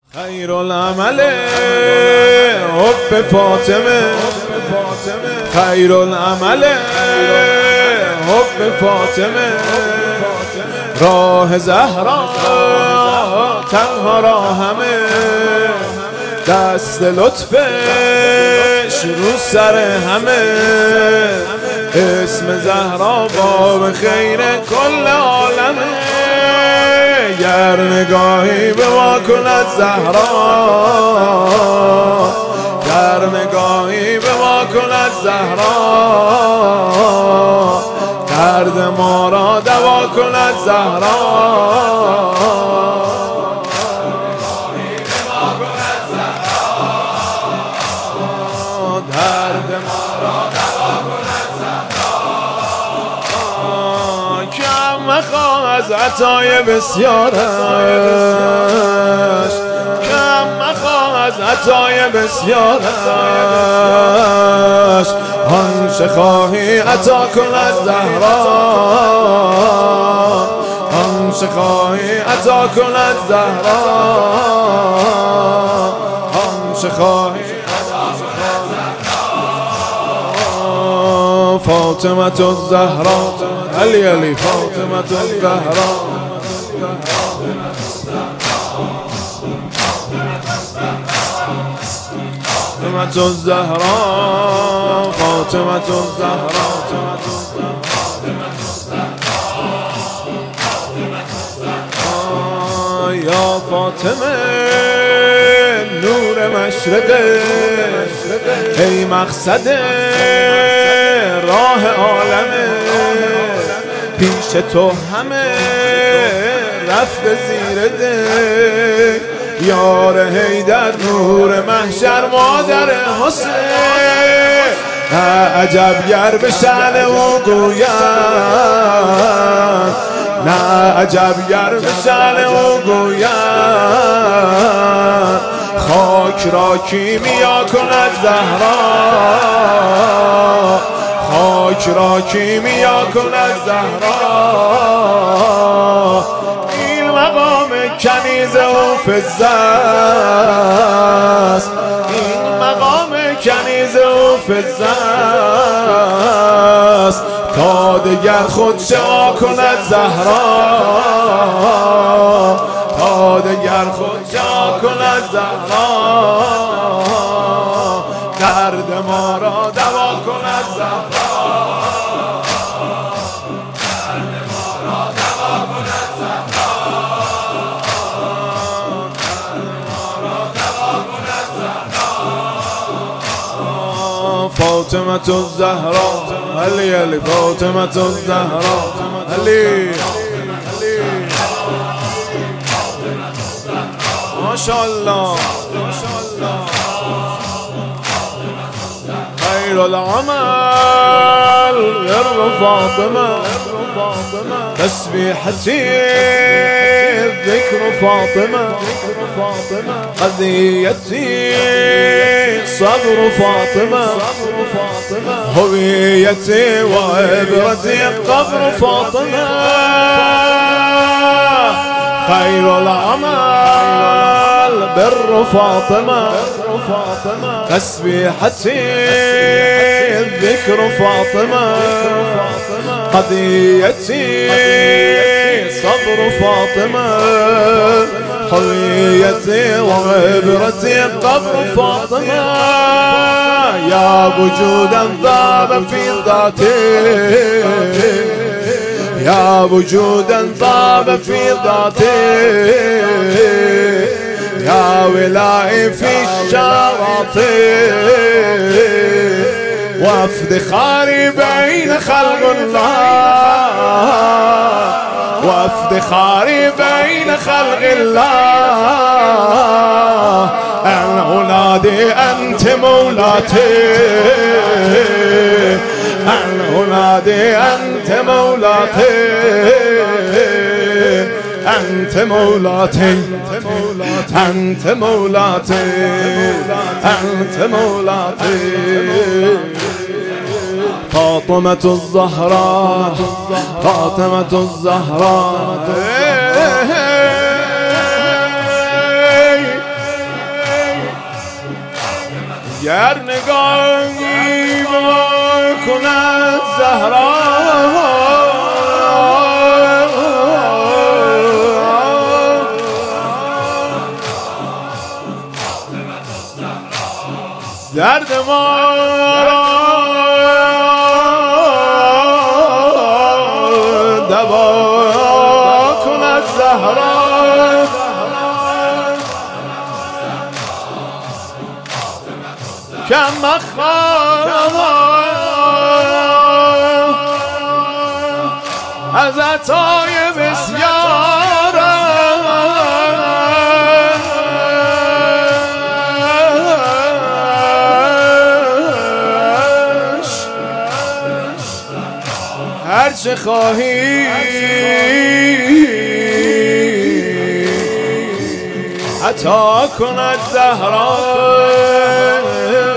خیر العمل حب فاطمه، خیر العمل حب فاطمه، راه زهرا تنها راهمه، دست لطفش رو سر همه، اسم زهرا باب خیر کل عالمه، گر نگاهی به ما کند زهرا، گر نگاهی به ما کند زهرا، درد ما را دوا کند زهرا، درد ما را دوا کند زهرا، کم مخواه از عطای بسیارش، کم مخواه از عطای بسیارش، آنچه خواهی عطا کند زهرا، آنچه خواهی عطا کند زهرا، آنچه خواهی فاطمة الزهراء علی علی فاطمة الزهراء، فاطمة الزهراء، فاطمة الزهراء، یا فاطمه نور مشرقه، ای مقصد راه عالمه، پیش تو همه رفت زیر ده، یار حیدر نور محشر مادر حسین، نه عجب گر به شأن او گویند، نه عجب گر به شأن او گویند، خاک را کیمیا کند زهرا، خاک را کیمیا کند زهرا، این مقام کنیز و فضه است، این مقام کنیز و فضه است، تا دگر خود شما کند زهرا، تا دگر خود شما کند زهرا، درد ما را دوا کند زهرا، درد ما را دوا کند زهرا، درد ما را دوا کند زهرا، فاطمة الزهراء علی علی فاطمة الزهراء علی، ماشاءالله خیر العمل غر فاطمه، تسبیحتی ذکر فاطمه، قضیتی صبر فاطمه، هویتی و عبرتی قبر فاطمه، خیر العمل بر فاطمه، تسبیحتی ذکر فاطمه، قضیتی صبر فاطمه، هویتی و عبرتی قبر فاطمه، یا وجودا ضاب فی ذاتی، یا وجودا ضاب فی ذاتی، یا ولایی فی الشراطی، و افتخاری بین خلق الله، و افتخاری بین خلق الله، ان اولادی انت مولاتی، ان اولادی انت مولاتی، انت مولاتی، انت مولاتی، انت مولاتی، فاطمة الزهراء، فاطمة الزهراء، گر نگاهی کند زهرا درد ما دوا کند زهرا کم مخواه از عطای بسیارش هرچه خواهی عطا کند زهرا